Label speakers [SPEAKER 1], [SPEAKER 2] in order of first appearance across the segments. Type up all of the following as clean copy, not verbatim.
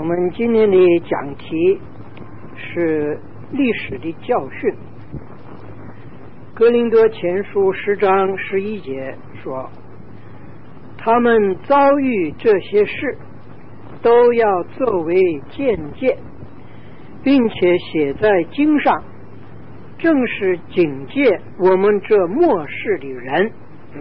[SPEAKER 1] 我们今天的讲题是历史的教训。哥林多前书10章11节说，他们遭遇这些事都要作为见解，并且写在经上，正是警戒我们这末世的人。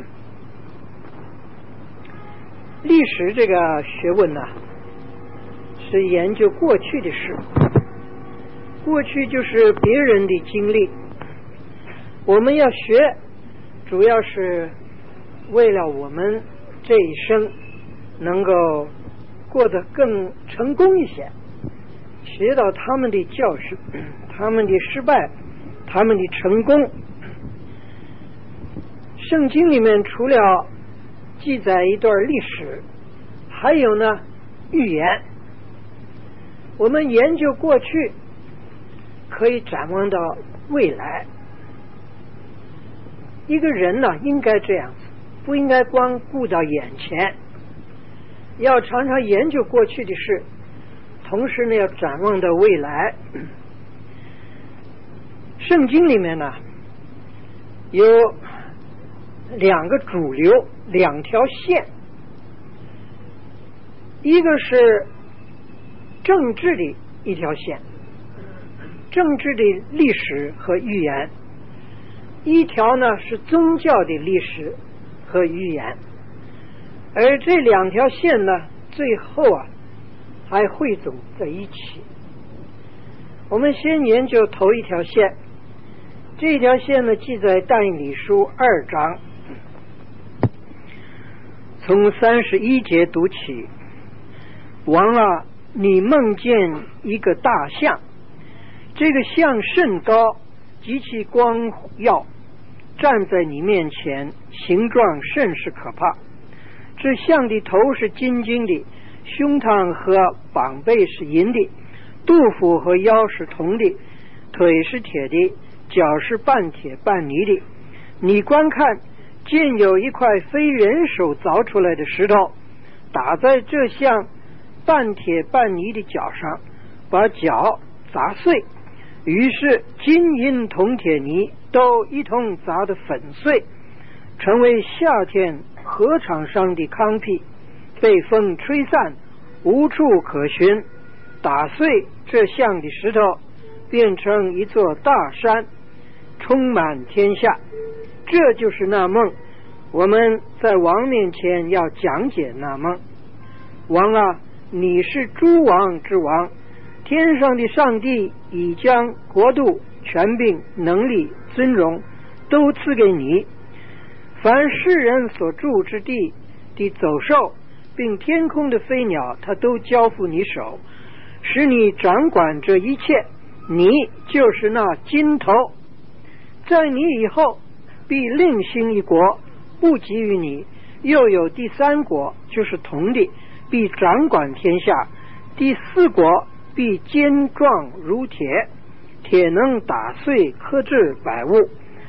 [SPEAKER 1] 历史这个学问呢，是研究过去的事，过去就是别人的经历。我们要学，主要是为了我们这一生能够过得更成功一些，学到他们的教训，他们的失败，他们的成功。圣经里面除了记载一段历史，还有呢预言。我们研究过去，可以展望到未来。一个人呢，应该这样子，不应该光顾到眼前，要常常研究过去的事，同时呢要展望到未来。圣经里面呢有两个主流，两条线，一个是政治的一条线，政治的历史和预言；一条呢是宗教的历史和预言。而这两条线呢，最后还汇总在一起。我们先研究头一条线，这条线呢记在但以理书2章，从31节读起。王啊，你梦见一个大象，这个象甚高，极其光耀，站在你面前，形状甚是可怕。这象的头是金金的，胸膛和膀背是银的，肚腹和腰是铜的，腿是铁的，脚是半铁半泥的。你观看，见有一块非人手凿出来的石头，打在这象半铁半泥的脚上，把脚砸碎，于是金银铜铁泥都一同砸得粉碎，成为夏天禾场上的糠秕，被风吹散，无处可寻。打碎这象的石头，变成一座大山，充满天下。这就是那梦，我们在王面前要讲解那梦。王啊，你是诸王之王，天上的上帝已将国度、权柄、能力、尊荣都赐给你。凡世人所住之地的走兽，并天空的飞鸟，他都交付你手，使你掌管这一切。你就是那金头，在你以后必另兴一国，不及于你，又有第三国，就是铜的，必掌管天下。第四国必坚壮如铁，铁能打碎克制百物，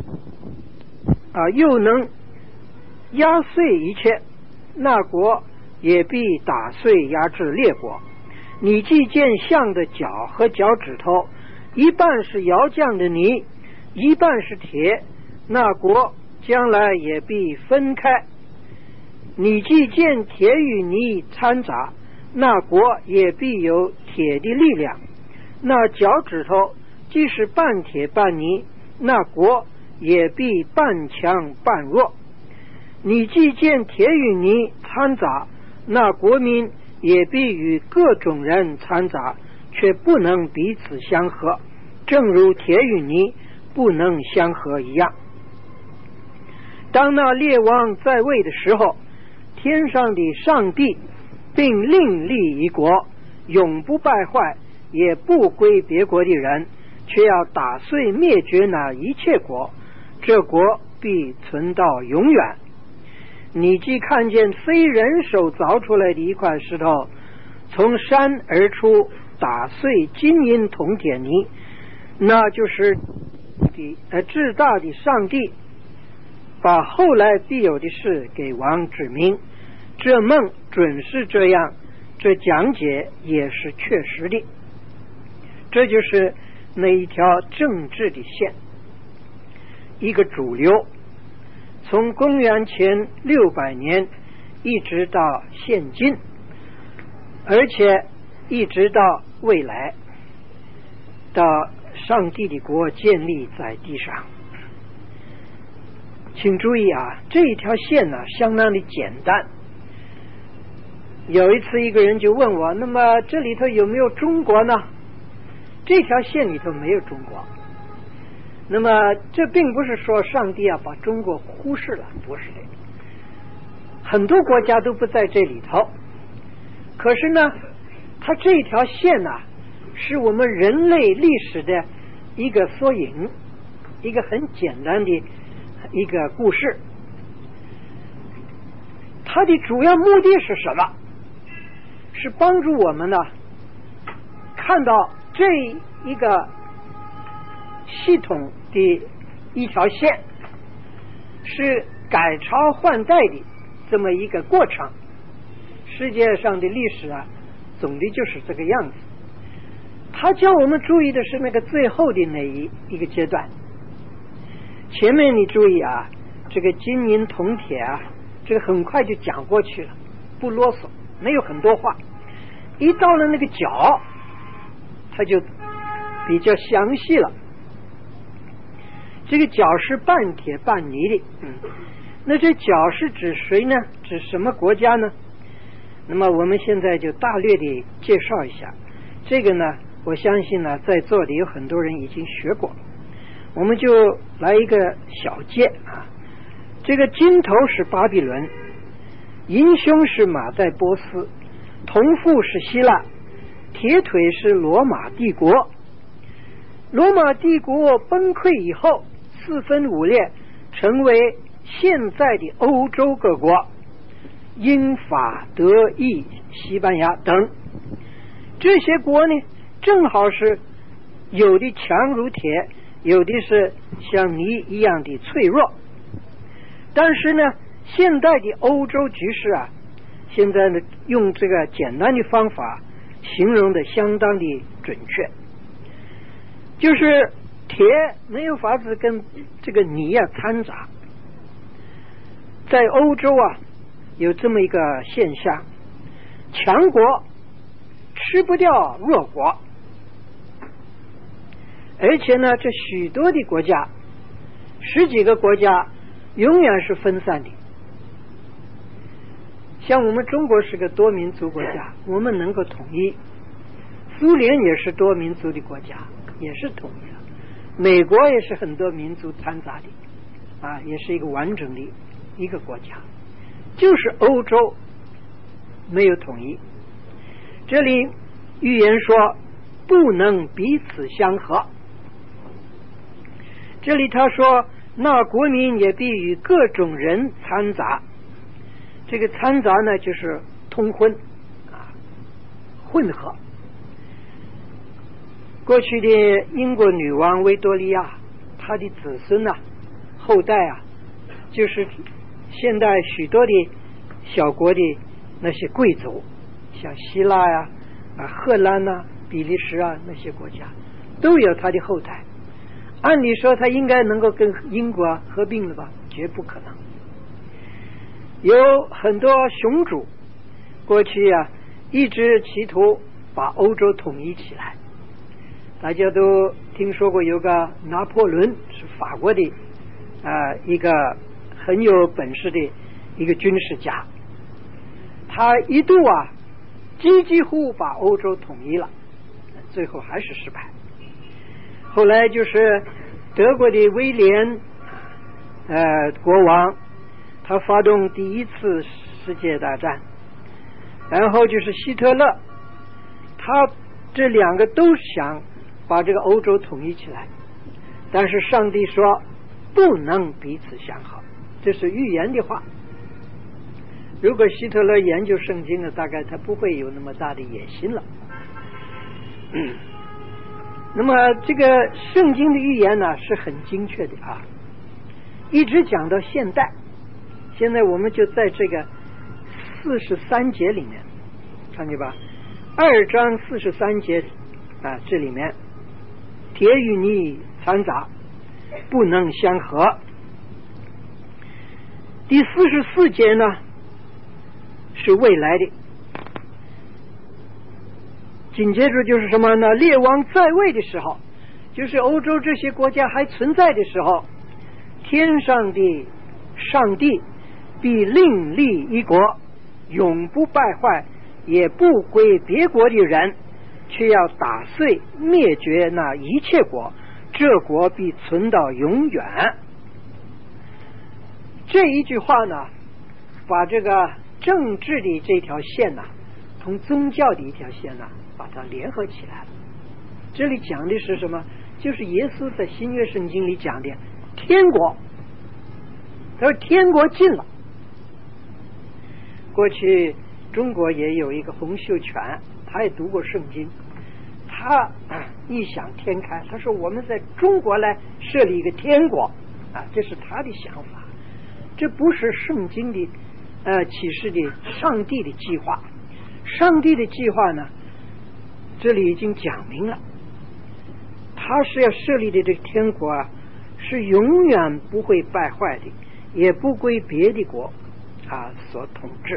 [SPEAKER 1] 又能压碎一切。那国也必打碎压制列国。你既见象的脚和脚趾头，一半是窑匠的泥，一半是铁，那国将来也必分开。你既见铁与泥掺杂，那国也必有铁的力量。那脚趾头既是半铁半泥，那国也必半强半弱。你既见铁与泥掺杂，那国民也必与各种人掺杂，却不能彼此相合，正如铁与泥不能相合一样。当那列王在位的时候，天上的上帝并另立一国，永不败坏，也不归别国的人，却要打碎灭绝那一切国，这国必存到永远。你既看见非人手凿出来的一块石头，从山而出，打碎金银铜铁泥，那就是至大的上帝把后来必有的事给王指明。这梦准是这样， 这讲解也是确实的。这就是那一条政治的线，一个主流，从公元前600年一直到现今，而且一直到未来，到上帝的国建立在地上。请注意啊，这一条线呢，相当的简单。有一次一个人就问我，那么这里头有没有中国呢？这条线里头没有中国。那么这并不是说上帝把中国忽视了，不是的，很多国家都不在这里头。可是呢，它这条线呢，是我们人类历史的一个缩影，一个很简单的一个故事。它的主要目的是什么？是帮助我们呢看到这一个系统的一条线是改朝换代的这么一个过程。世界上的历史啊，总的就是这个样子。他叫我们注意的是那个最后的那一个阶段。前面你注意啊，这个金银铜铁啊，这个很快就讲过去了，不啰嗦，没有很多话。一到了那个角，他就比较详细了。这个角是半铁半泥的，那这角是指谁呢？指什么国家呢？那么我们现在就大略的介绍一下。这个呢，我相信呢，在座的有很多人已经学过，我们就来一个小介啊。这个金头是巴比伦，银胸是马代波斯，铜腹是希腊，铁腿是罗马帝国。罗马帝国崩溃以后，四分五裂，成为现在的欧洲各国，英法德意西班牙等。这些国呢，正好是有的强如铁，有的是像泥一样的脆弱。但是呢，现代的欧洲局势啊，现在呢用这个简单的方法形容的相当的准确，就是铁没有法子跟这个泥啊掺杂。在欧洲啊，有这么一个现象，强国吃不掉弱国，而且呢，这许多的国家，10几个国家永远是分散的。像我们中国是个多民族国家，我们能够统一；苏联也是多民族的国家，也是统一了；美国也是很多民族掺杂的，啊，也是一个完整的一个国家。就是欧洲没有统一。这里预言说不能彼此相合。这里他说，那国民也必与各种人掺杂。这个掺杂呢，就是通婚啊，混合。过去的英国女王维多利亚，她的子孙啊，后代啊，就是现在许多的小国的那些贵族，像希腊呀、荷兰呐、比利时啊那些国家，都有他的后代。按理说他应该能够跟英国合并了吧？绝不可能。有很多雄主过去啊，一直企图把欧洲统一起来。大家都听说过有个拿破仑，是法国的一个很有本事的一个军事家，他一度啊几乎把欧洲统一了，最后还是失败。后来就是德国的威廉国王，他发动第一次世界大战，然后就是希特勒，他这两个都想把这个欧洲统一起来，但是上帝说不能彼此相合，这是预言的话。如果希特勒研究圣经呢，大概他不会有那么大的野心了。那么这个圣经的预言呢，是很精确的啊，一直讲到现代。现在我们就在这个43节里面， 看见吧？2章43节啊，这里面铁与泥掺杂，不能相合。第44节呢是未来的，紧接着就是什么呢？列王在位的时候，就是欧洲这些国家还存在的时候，天上的上帝必另立一国，永不败坏，也不归别国的人，却要打碎灭绝那一切国，这国必存到永远。这一句话呢，把这个政治的这条线呢，同宗教的一条线呢，把它联合起来了。这里讲的是什么？就是耶稣在新约圣经里讲的天国。他说天国近了。过去中国也有一个洪秀全，他也读过圣经，他异想天开，他说我们在中国来设立一个天国啊，这是他的想法，这不是圣经的启示的上帝的计划。上帝的计划呢，这里已经讲明了，他是要设立的这个天国啊，是永远不会败坏的，也不归别的国所统治。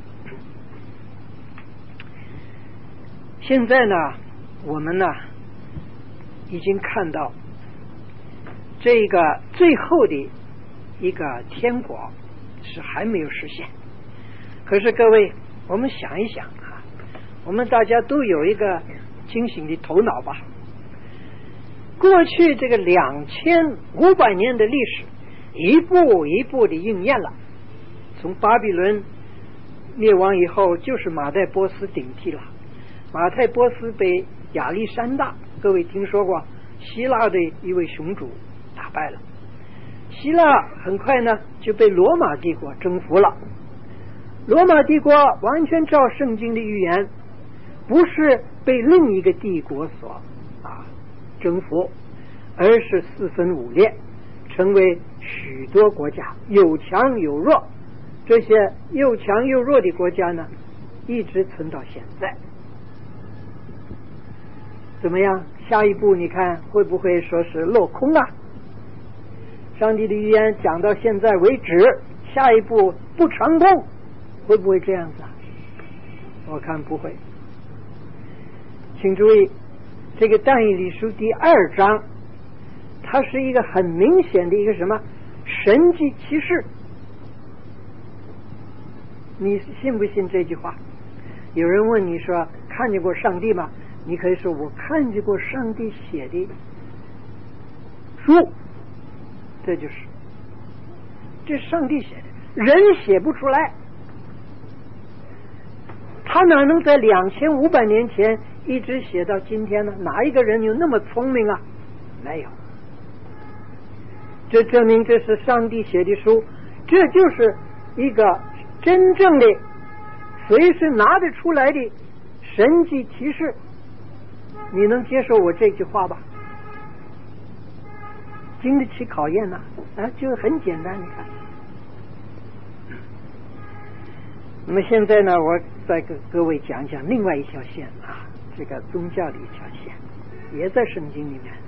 [SPEAKER 1] 现在呢，我们呢已经看到这个最后的一个天国是还没有实现。可是各位，我们想一想我们大家都有一个清醒的头脑吧。过去这个2500年的历史一步一步的应验了。从巴比伦灭亡以后，就是马代波斯顶替了。马代波斯被亚历山大，各位听说过，希腊的一位雄主打败了。希腊很快呢就被罗马帝国征服了。罗马帝国完全照圣经的预言，不是被另一个帝国所征服，而是四分五裂，成为许多国家，有强有弱。这些又强又弱的国家呢，一直存到现在。怎么样？下一步你看会不会说是落空啊？上帝的预言讲到现在为止，下一步不成功，会不会这样子啊？我看不会。请注意，这个但以理书第2章，它是一个很明显的一个什么神迹奇事。你信不信这句话？有人问你说看见过上帝吗？你可以说我看见过上帝写的书，这就是这上帝写的，人写不出来。他哪能在2500年前一直写到今天呢？哪一个人有那么聪明啊？没有。这证明这是上帝写的书，这就是一个真正的随时拿得出来的神迹奇事。你能接受我这句话吧？经得起考验呢就很简单。你看，那么现在呢，我再给各位讲讲另外一条线这个宗教的一条线，也在圣经里面。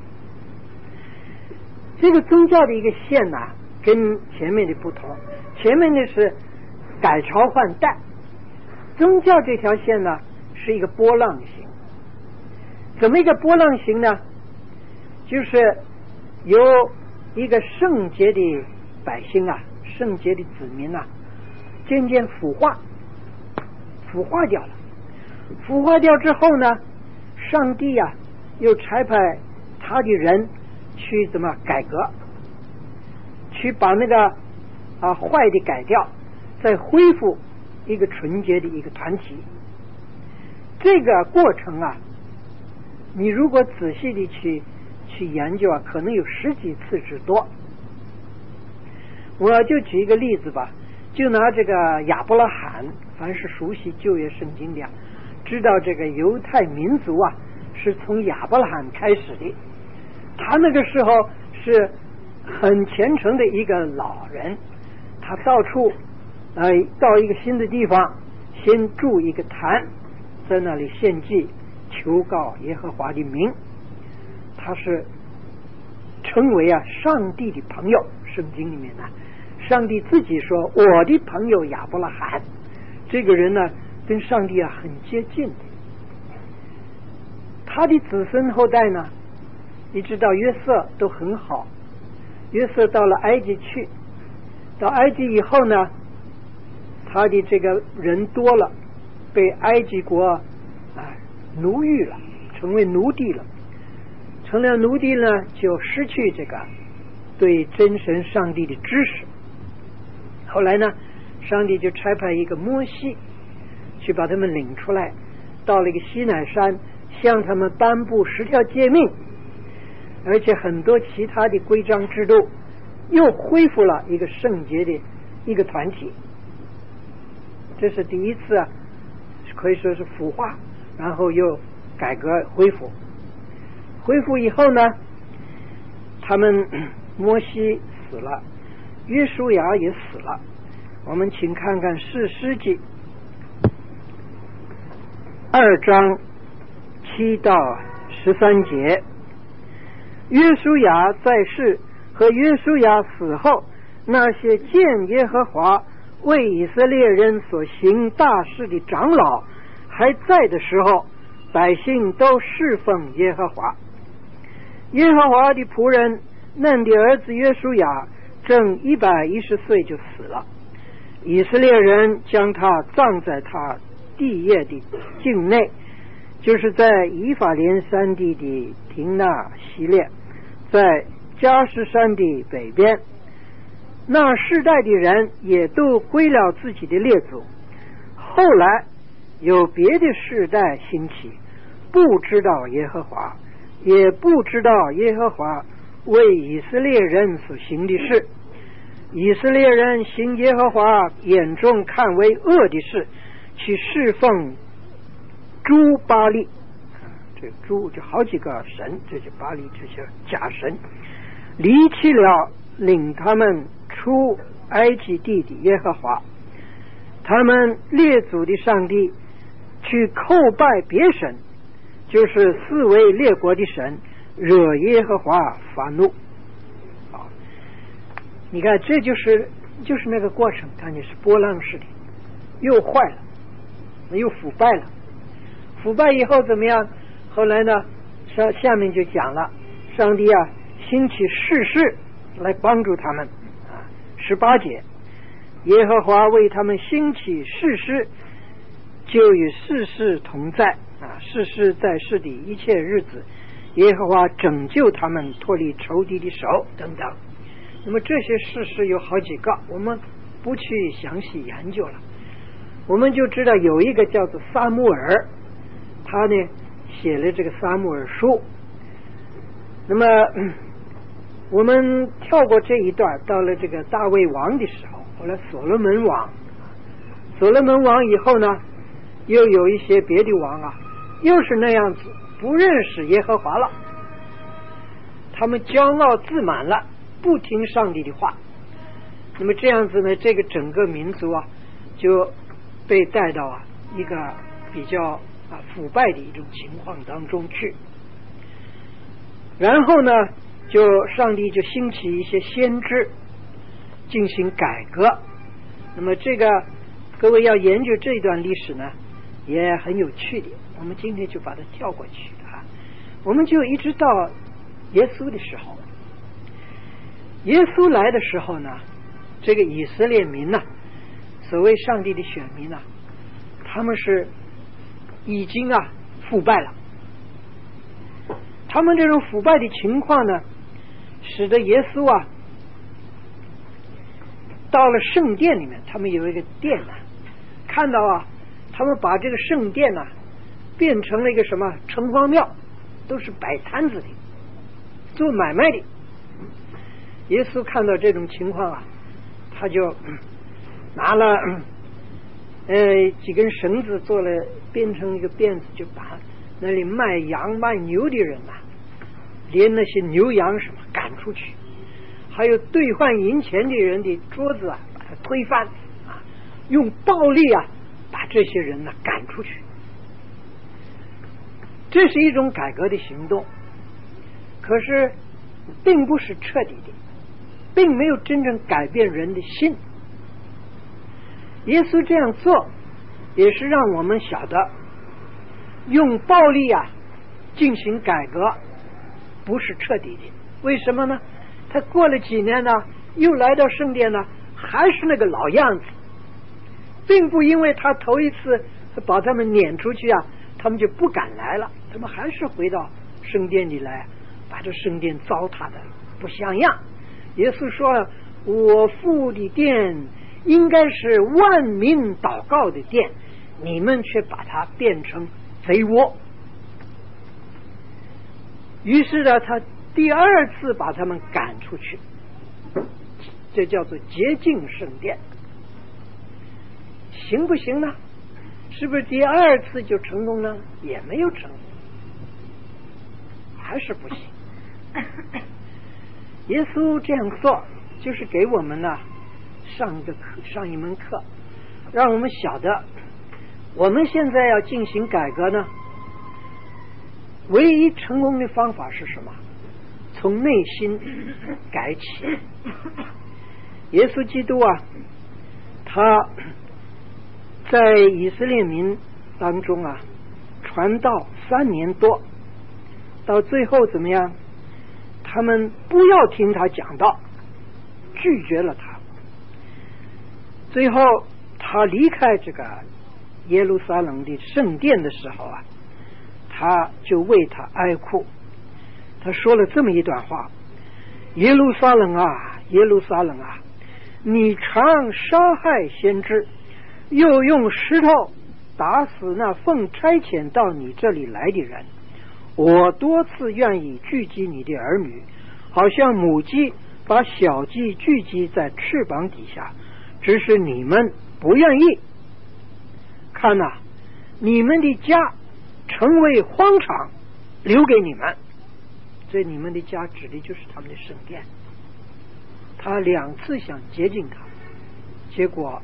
[SPEAKER 1] 这个宗教的一个线跟前面的不同，前面的是改朝换代，宗教这条线呢是一个波浪形。怎么一个波浪形呢？就是有一个圣洁的百姓圣洁的子民渐渐腐化掉了。腐化掉之后呢，上帝又差派他的人去怎么改革，去把那个坏的改掉，再恢复一个纯洁的一个团体。这个过程你如果仔细的去研究可能有10几次之多。我就举一个例子吧，就拿这个亚伯拉罕，凡是熟悉旧约圣经的知道这个犹太民族是从亚伯拉罕开始的。他那个时候是很虔诚的一个老人，他到处到一个新的地方先筑一个坛， 在那里献祭，求告耶和华的名。他是称为上帝的朋友。圣经里面呢，上帝自己说我的朋友亚伯拉罕，这个人呢跟上帝很接近的。他的子孙后代呢，一直到约瑟都很好。约瑟到了埃及去，到埃及以后呢，他的这个人多了，被埃及国奴役了，成为奴隶了。成了奴隶呢，就失去这个对真神上帝的知识。后来呢，上帝就差派一个摩西去把他们领出来，到了一个西乃山，向他们颁布10条诫命，而且很多其他的规章制度，又恢复了一个圣洁的一个团体。这是第一次可以说是腐化，然后又改革恢复。恢复以后呢，他们摩西死了，约书亚也死了。我们请看看士师记2章7到13节。约书亚在世和约书亚死后，那些见耶和华为以色列人所行大事的长老还在的时候，百姓都侍奉耶和华。耶和华的仆人嫩的儿子约书亚正110岁就死了，以色列人将他葬在他地业的境内，就是在以法莲山地的廷纳西列，在加什山的北边。那世代的人也都归了自己的列祖。后来有别的世代兴起，不知道耶和华，也不知道耶和华为以色列人所行的事。以色列人行耶和华眼中看为恶的事，去侍奉诸巴力，这诸就好几个神，这些巴力这些假神，离弃了领他们出埃及地的耶和华。他们列祖的上帝去叩拜别神，就是四围列国的神，惹耶和华发怒。你看，这就是那个过程，看见是波浪式的，又坏了，又腐败了。腐败以后怎么样？后来呢，下面就讲了，上帝兴起士师来帮助他们。18节，耶和华为他们兴起士师，就与士师同在。士师在世的一切日子，耶和华拯救他们脱离仇敌的手等等。那么这些事实有好几个，我们不去详细研究了，我们就知道有一个叫做撒母耳，他呢写了这个撒母耳书。那么我们跳过这一段，到了这个大卫王的时候，后来所罗门王以后呢，又有一些别的王又是那样子，不认识耶和华了，他们骄傲自满了，不听上帝的话。那么这样子呢，这个整个民族就被带到一个比较腐败的一种情况当中去。然后呢，上帝就兴起一些先知进行改革。那么这个各位要研究这一段历史呢，也很有趣的，我们今天就把它跳过去我们就一直到耶稣的时候。耶稣来的时候呢，这个以色列民所谓上帝的选民他们是已经腐败了。他们这种腐败的情况呢，使得耶稣到了圣殿里面，他们有一个殿看到他们把这个圣殿变成了一个什么城隍庙，都是摆摊子的，做买卖的。耶稣看到这种情况他就拿了几根绳子做了编成一个辫子，就把那里卖羊卖牛的人连那些牛羊什么赶出去，还有兑换银钱的人的桌子把它推翻用暴力把这些人赶出去。 这是一种改革的行动，可是并不是彻底的，并没有真正改变人的心。耶稣这样做也是让我们晓得，用暴力进行改革不是彻底的。为什么呢？他过了几年呢，又来到圣殿呢，还是那个老样子，并不因为他头一次把他们撵出去他们就不敢来了，他们还是回到圣殿里来，把这圣殿糟蹋的不像样。耶稣说了，我父的殿应该是万民祷告的殿，你们却把它变成贼窝。于是呢，他第二次把他们赶出去，这叫做洁净圣殿。行不行呢？是不是第二次就成功呢？也没有成功，还是不行。耶稣这样做就是给我们呢上一门课，让我们晓得我们现在要进行改革呢，唯一成功的方法是什么？从内心改起。耶稣基督他在以色列民当中传道3年多，到最后怎么样？他们不要听他讲道，拒绝了他。最后他离开这个耶路撒冷的圣殿的时候他就为他哀哭。他说了这么一段话：耶路撒冷啊，耶路撒冷啊，你常杀害先知，又用石头打死那奉差遣到你这里来的人。我多次愿意聚集你的儿女，好像母鸡把小鸡聚集在翅膀底下，只是你们不愿意。看你们的家成为荒场，留给你们。这你们的家指的就是他们的圣殿。他2次想接近他，结果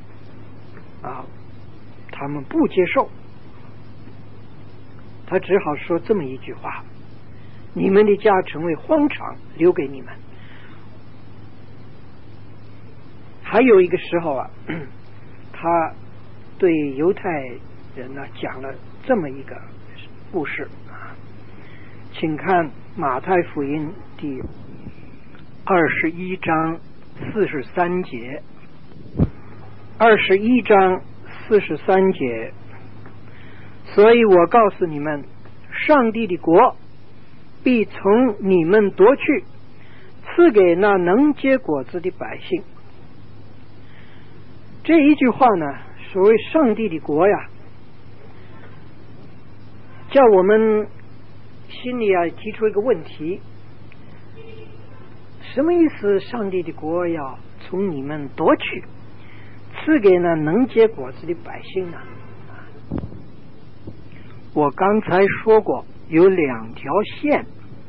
[SPEAKER 1] 他们不接受，他只好说这么一句话：你们的家成为荒场，留给你们。还有一个时候他对犹太人讲了这么一个故事请看马太福音第21章43节。21章43节，所以我告诉你们，上帝的国必从你们夺去，赐给那能结果子的百姓。这一句话呢，所谓上帝的国叫我们心里提出一个问题：什么意思？上帝的国要从你们夺去，赐给那能结果子的百姓呢？我刚才说过有2条线，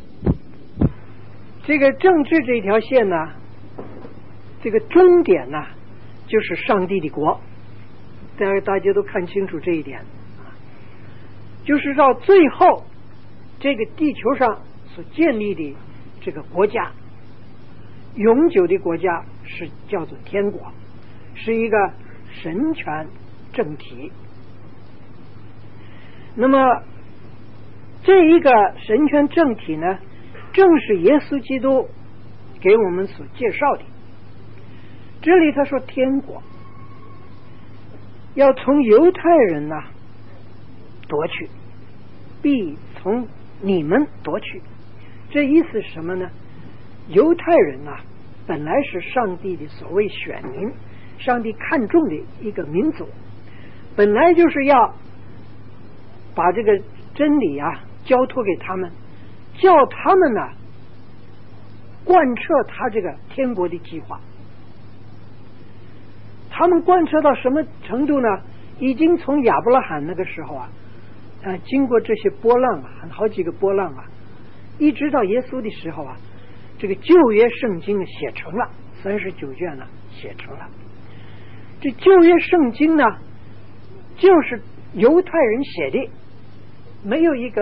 [SPEAKER 1] 这个政治这条线呢，这个终点呢就是上帝的国，大家都看清楚这一点，就是到最后这个地球上所建立的这个国家，永久的国家是叫做天国，是一个神权政体。那么这一个神权政体呢，正是耶稣基督给我们所介绍的。这里他说天国要从犹太人夺取，必从你们夺取。这意思是什么呢？犹太人本来是上帝的所谓选民，上帝看重的一个民族，本来就是要把这个真理交托给他们，叫他们贯彻他这个天国的计划。他们贯彻到什么程度呢？已经从亚伯拉罕那个时候经过这些波浪好几个波浪一直到耶稣的时候这个旧约圣经写成了39卷写成了。这旧约圣经呢，就是犹太人写的，没有一个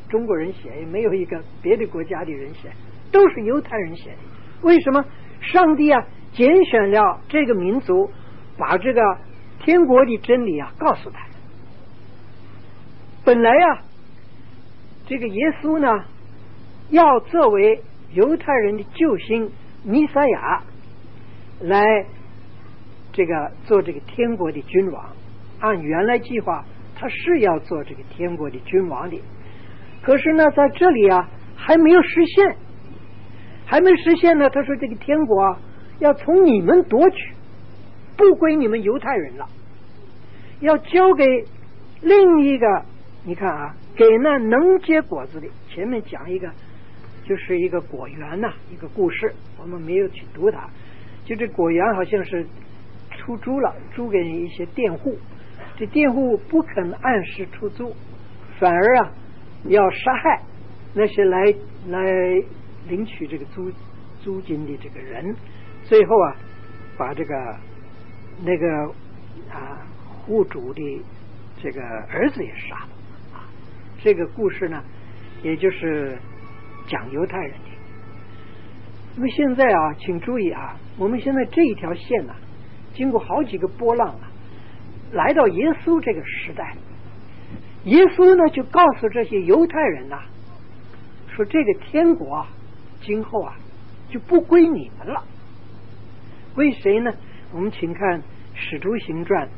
[SPEAKER 1] 中国人写，也没有一个别的国家的人写，都是犹太人写的。为什么？上帝啊拣选了这个民族，把这个天国的真理啊告诉他们。本来啊这个耶稣呢要作为犹太人的救星弥赛亚来这个做这个天国的君王，按原来计划他是要做这个天国的君王的。可是呢在这里啊还没有实现，还没实现呢，他说这个天国啊要从你们夺取，不归你们犹太人了，要交给另一个。你看啊，给那能结果子的，前面讲一个就是一个果园呐，一个故事，我们没有去读它。就这果园好像是出租了，租给一些佃户，这佃户不肯按时出租，反而啊要杀害那些来领取这个租金的这个人，最后啊把这个那个户主的这个儿子也杀了。这个故事呢也就是讲犹太人的。那么现在啊请注意啊，我们现在这一条线呢经过好几个波浪啊，来到耶稣这个时代，耶稣呢就告诉这些犹太人呐，说这个天国啊今后啊就不归你们了，归谁呢？我们请看使徒行传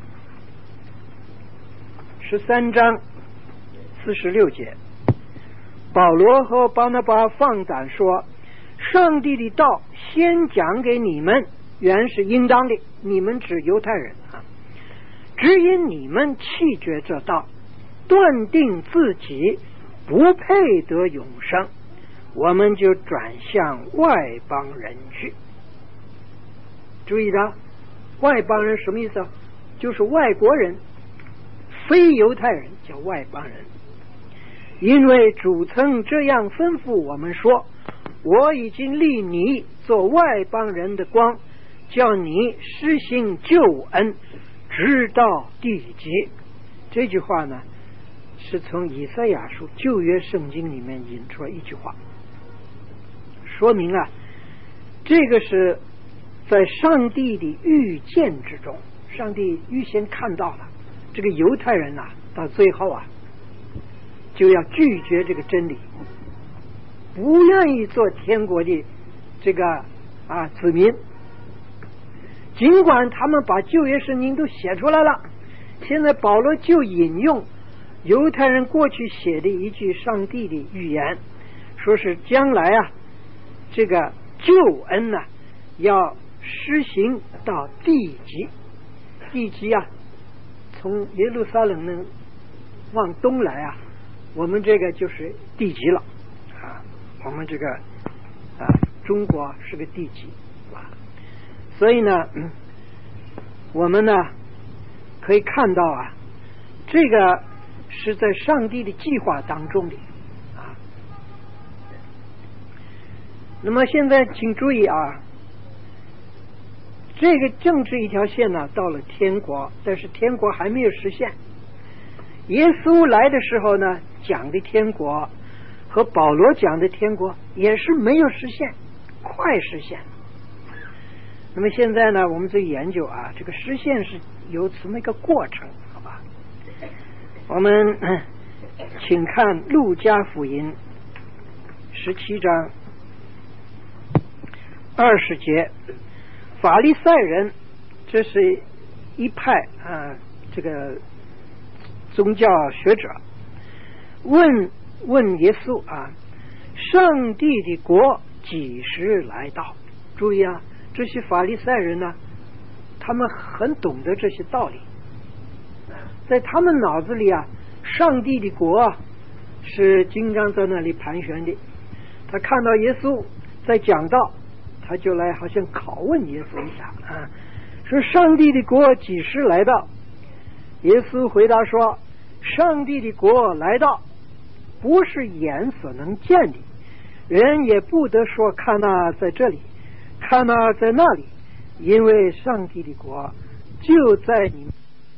[SPEAKER 1] 13章46节，保罗和巴拿巴放胆说，上帝的道先讲给你们，原是应当的，你们指犹太人啊，只因你们弃绝这道，断定自己不配得永生，我们就转向外邦人去。注意到外邦人什么意思啊？就是外国人，非犹太人叫外邦人。因为主曾这样吩咐我们说，我已经立你做外邦人的光，叫你施行救恩，直到地极。这句话呢是从以赛亚书旧约圣经里面引出一句话，说明啊这个是在上帝的预见之中，上帝预先看到了这个犹太人啊到最后啊就要拒绝这个真理，不愿意做天国的这个子民。尽管他们把旧约圣经都写出来了，现在保罗就引用犹太人过去写的一句上帝的预言，说是将来啊这个救恩呢要施行到地极。地极啊从耶路撒冷呢往东来啊，我们这个就是地极了啊，我们这个中国是个地极啊，所以呢我们呢可以看到啊这个是在上帝的计划当中的啊。那么现在请注意啊，这个政治一条线呢到了天国，但是天国还没有实现。耶稣来的时候呢讲的天国和保罗讲的天国也是没有实现，快实现。那么现在呢我们在研究啊这个实现是有这么一个过程，好吧？我们请看路加福音17章20节，法利赛人，这是一派这个宗教学者问耶稣啊，上帝的国几时来到？注意啊，这些法利赛人呢他们很懂得这些道理，在他们脑子里啊上帝的国啊是经常在那里盘旋的。他看到耶稣在讲道，他就来好像拷问耶稣一下啊，说上帝的国几时来到？耶稣回答说，上帝的国来到不是眼所能见的，人也不得说看那在这里，看那在那里，因为上帝的国就在你们